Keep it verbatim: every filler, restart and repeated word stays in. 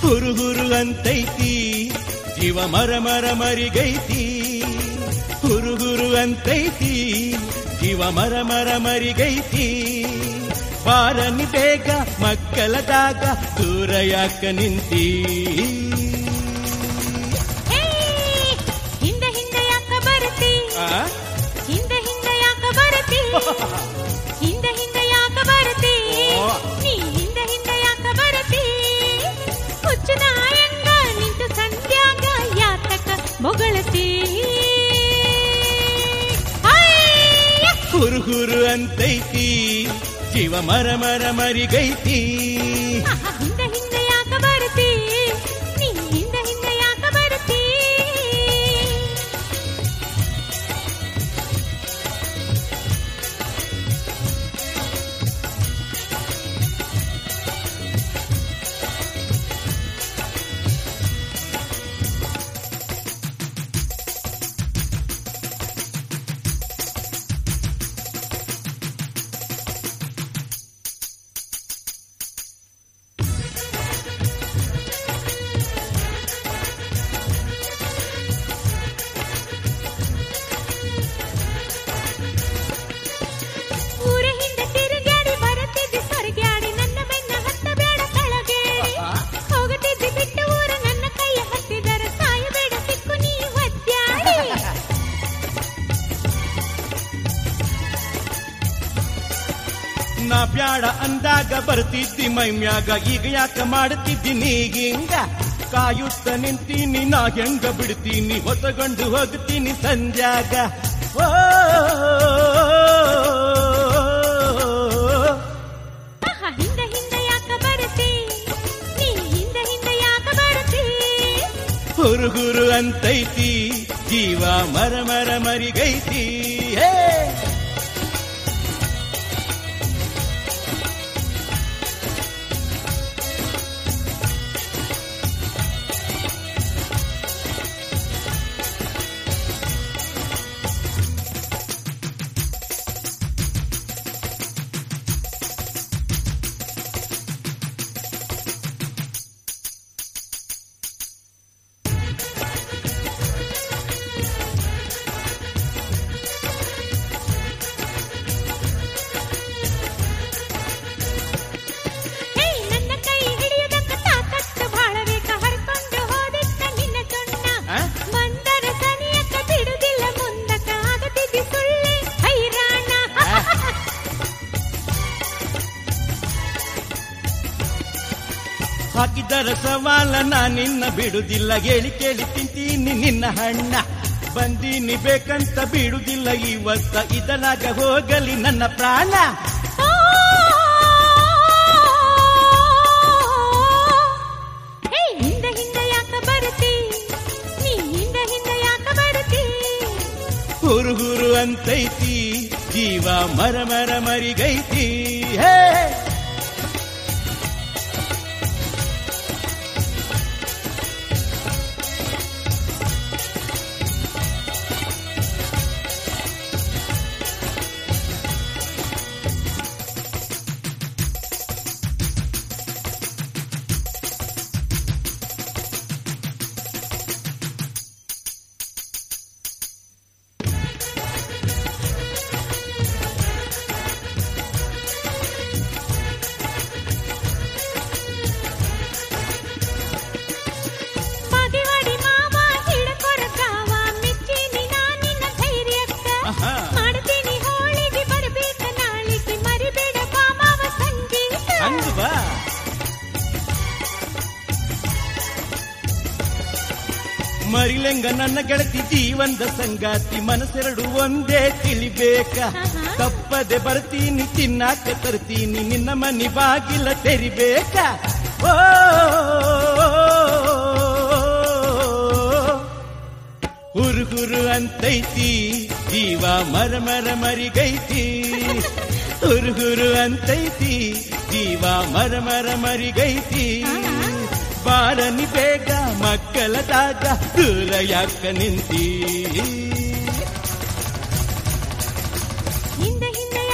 ಹುರು ಹುರು ಅಂತೈತಿ ಜೀವ ಮರ ಮರ ಮರಿಗೈತಿ, ಹುರು ಹುರು ಅಂತೈತಿ ಜೀವ ಮರ ಮರ ಮರಿಗೈತಿ. ಬಾರನಿ ಬೇಗ ಮಕ್ಕಳದಾಗ ದೂರ ಯಾಕ ನಿಂತಿ, ಹಿಂದೆ ಹಿಂದೆ ಯಾಕ ಬರುತ್ತಿ, ಹಿಂದೆ ಹಿಂದೆ ಯಾಕ ಬರುತ್ತಿ, ಹಿಂದೆ ಹಿಂದೆ ಯಾಕ ಬರುತ್ತಿ, ನೀ ಹಿಂದೆ ಹಿಂದೆ ಯಾಕ ಬರುತ್ತಿ. ಹುಚ್ಚು ನಾಯಂಗ ನಿಂತು ಸಂಧ್ಯಾಗ ಯಾತಕ ಮೊಗಳತಿ, ಹುರು ಹುರು ಅಂತೈತಿ ಜೀವ ಮರ ಮರ ಮರಿಗೈತಿ. ಹಿಂದೆ ಹಿಂದೆ ಯಾಕ ಬರುತ್ತಿ, ನೀ ಹಿಂದೆ ಹಿಂದೆ ಯಾಕ ಬರುತ್ತಿ. ನಾ ಬ್ಯಾಡ ಅಂದಾಗ ಬರ್ತಿದ್ದಿ ಮೈಮ್ಯಾಗ, ಈಗ ಯಾಕ ಮಾಡ್ತಿದ್ದಿ ನೀಗಿಂಗ. ಕಾಯುತ್ತ ನಿಂತೀನಿ ನಾ ಹೆಂಗ ಬಿಡ್ತೀನಿ, ಹೊಸಗೊಂಡು ಹೋಗ್ತೀನಿ ಸಂಧ್ಯಾಗ. ಓ ಹಿಂದೆ ಹಿಂದೆ ಯಾಕ ಬರುತ್ತಿ, ನೀ ಹಿಂದೆ ಹಿಂದೆ ಯಾಕ ಬರುತ್ತಿ. ಹುರು ಹುರು ಅಂತೈತಿ ಜೀವ ಮರ ಮರ ಮರಿಗೈತಿ. ಹೇ ಹಾಕಿದರ ಸವಾಲ ನಾ ನಿನ್ನ ಬಿಡುದಿಲ್ಲ, ಹೇಳಿ ಕೇಳಿ ತಿಂತೀನಿ ನಿನ್ನ ಹಣ್ಣ. ಬಂದೀನಿ ಬೇಕಂತ ಬಿಡುದಿಲ್ಲ ಇವತ್ತ, ಇದನಾಗ ಹೋಗಲಿ ನನ್ನ ಪ್ರಾಣ. ಹಿಂದೆ ಹಿಂದೆ ಯಾಕ ಬರುತ್ತಿ, ನೀ ಹಿಂದೆ ಹಿಂದೆ ಯಾಕ ಬರುತ್ತಿ. ಹುರು ಹುರು ಅಂತೈತಿ ಜೀವ ಮರ ಮರ ಮರಿಗೈತಿ. ಹೇ ಮರಿಲೆಂಗ ನನ್ನ ಗೆಳತಿ ಜೀವಂದ ಸಂಗಾತಿ, ಮನಸ್ಸೆರಡು ಒಂದೇ ತಿಳಿಬೇಕ. ತಪ್ಪದೆ ಬರ್ತೀನಿ ತಿನ್ನಾಕ ತರ್ತೀನಿ, ನಿನ್ನ ಮನಿ ಬಾಗಿಲ ತೆರಿಬೇಕ. ಓ ಹುರು ಹುರು ಅಂತೈತಿ ಜೀವ ಮರ ಮರ ಮರಿಗೈತಿ, ಹುರು ಹುರು ಅಂತೈತಿ ಜೀವ ಮರ ಮರ ಮರಿಗೈತಿ. ಬಾರನಿ ಬೇಗ ಮಕ್ಕಳದಾಗ ದೂರ ಯಾಕ ನಿಂತಿ, ಹಿಂದೆ ಹಿಂದೆ